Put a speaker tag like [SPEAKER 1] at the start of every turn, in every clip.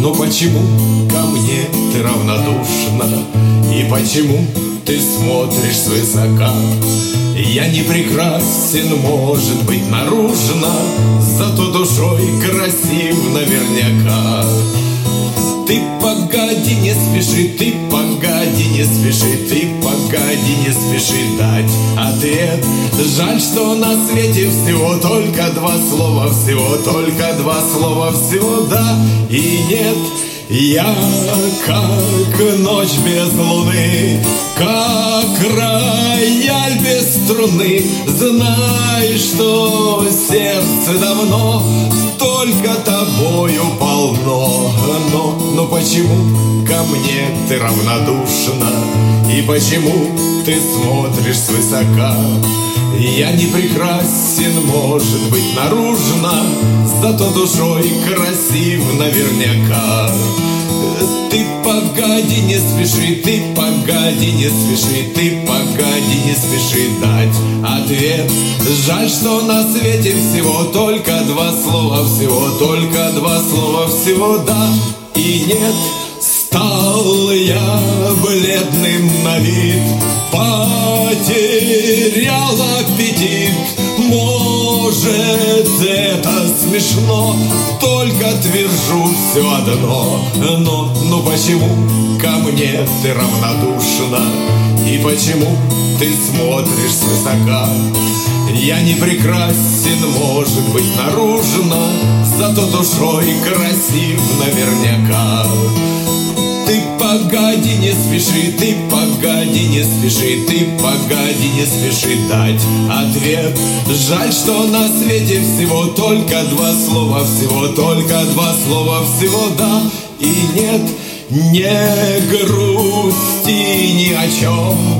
[SPEAKER 1] Но почему ко мне ты равнодушна? И почему ты смотришь свысока? Я не прекрасен, может быть, наружно, зато душой красив наверняка. Ты погоди, не спеши, ты погоди, не спеши, ты погоди, не спеши дать ответ. Жаль, что на свете всего только два слова, всего только два слова, всего да и нет. Я как ночь без луны, как рояль без струны. Знай, что сердце давно только тобою полно. Но почему ко мне ты равнодушна? И почему ты смотришь свысока? Я не прекрасен, может быть, наружно, зато душой красив наверняка. Ты погоди, не спеши, ты погоди, не спеши, ты погоди, не спеши дать ответ. Жаль, что на свете всего только два слова, всего только два слова, всего да и нет. Стал я бледным на вид, потерял аппетит. Может, это смешно, только твержу все одно. Но почему ко мне ты равнодушна? И почему ты смотришь свысока? Я не прекрасен, может быть, наружно, зато душой красив наверняка. Ты погоди, не спеши, ты погоди, не спеши, ты погоди, не спеши дать ответ. Жаль, что на свете всего только два слова, всего только два слова, всего да и нет. Не грусти ни о чем,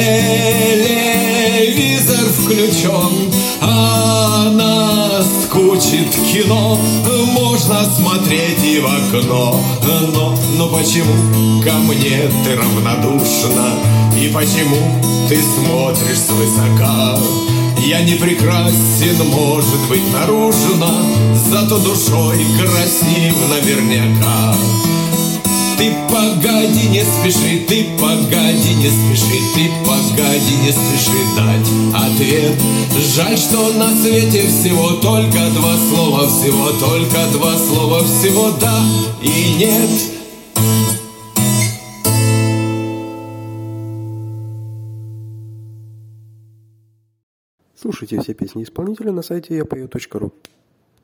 [SPEAKER 1] телевизор включен, а наскучит кино, можно смотреть и в окно. Но почему ко мне ты равнодушна? И почему ты смотришь свысока? Я не прекрасен, может быть, наружно, зато душой красив наверняка. Ты погоди, не спеши, ты погоди, не спеши, ты погоди, не спеши дать ответ. Жаль, что на свете всего только два слова, всего только два слова, всего да и нет.
[SPEAKER 2] Слушайте все песни исполнителя на сайте yapою.ru.